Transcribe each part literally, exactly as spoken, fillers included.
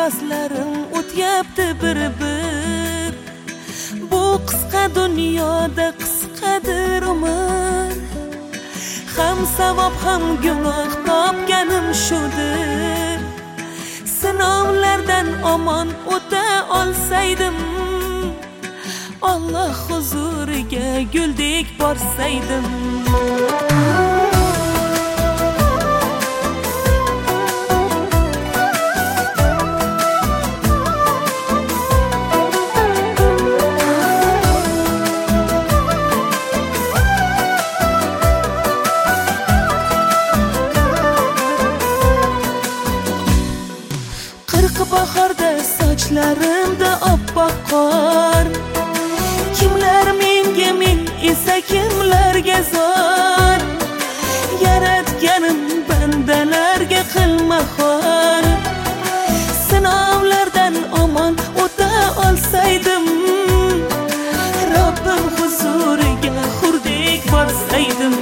yozlarim o'tyapti bir-bir. Bu qisqa dunyoda qisqadir umr. Ham savob ham gunoh topganim shudir. Sinovlardan omon o'ta olsaydim, Alloh huzuriga guldek borsaydim. Bahorda sochlarimda oppoq qor. Kimlar menga, men esa kimlarga zor. Yaratganim bandalarga qilma xor. Sinovlardan omon o'ta olsaydim, Robbim huzuriga xurdek borsaydim.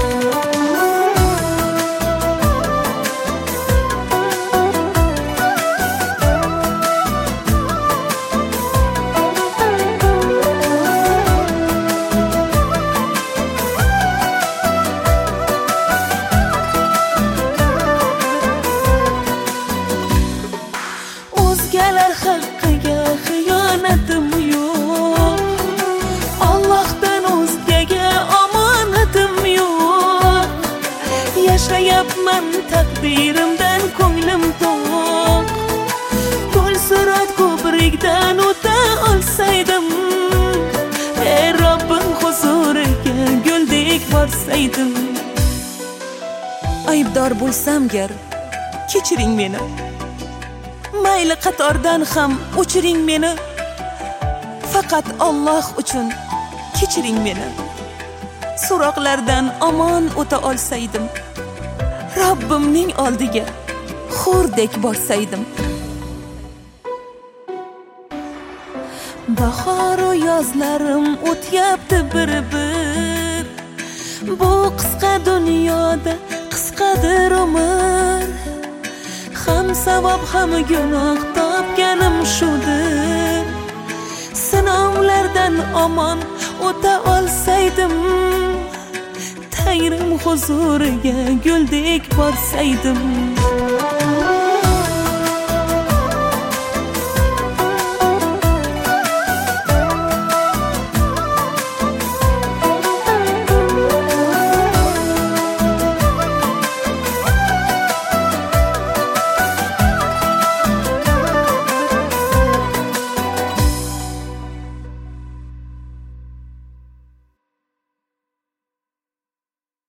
O'zgalar haqqiga xiyonatim yo'q. Allohdan o'zgaga omonatim yo'q. Yashayapman taqdirimdan ko'nglim to'q. Qo'l surat ko'prikdan o'ta olsaydim, ey Robbim huzuriga guldek borsaydim. Aybdor bo'lsam gar, kechiring meni. Mayli qatordan ham o'chiring meni. Faqat Alloh uchun kechiring meni. So'roqlardan omon o'ta olsaydim, Robbimning oldiga xurdek borsaydim. Bahor va yozlarim o'tyapti bir-bir. Bu qisqa dunyoda qisqadir umr. Ham savob ham gunoh topganim shudir. Sinovlardan omon o'ta olsaydim, Tangrim huzuriga guldek borsaydim.